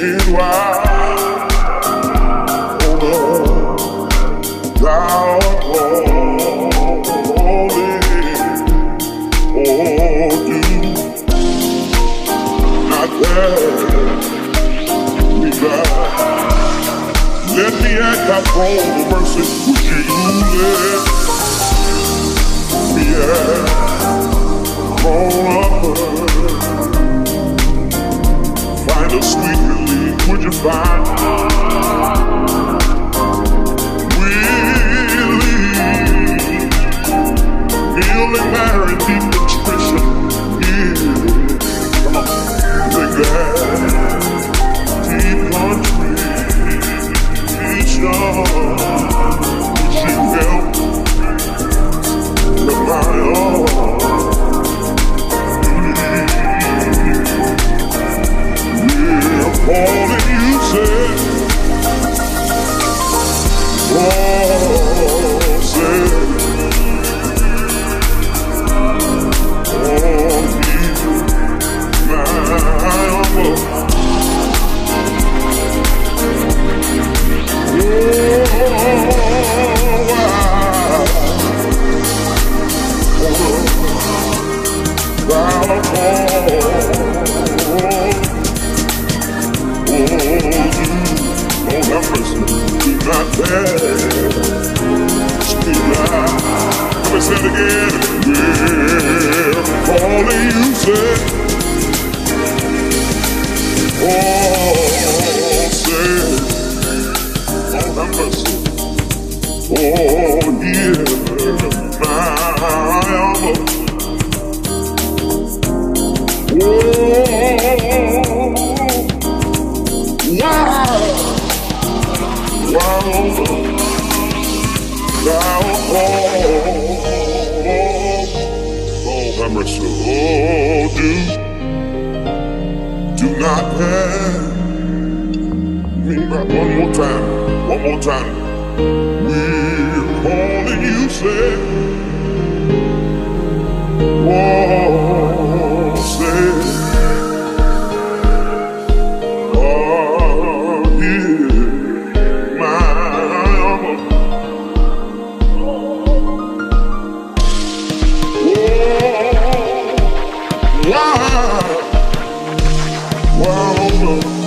why, oh, thou holy, oh, do not pass me by. Let me at thy throne of mercy, would you let me at throne of find a sweet relief, would you find relief, healing there in deep nutrition, yeah, come on, take that deep country. Would you help with my heart? We're calling you, said, oh, said, oh, be my love. Say it again. We're calling you, say, oh, say, oh, have mercy. Oh, hear my love. Have mercy, oh, do not pass me by. One more time. We're calling you, say, oh, say, oh, hear my Wow.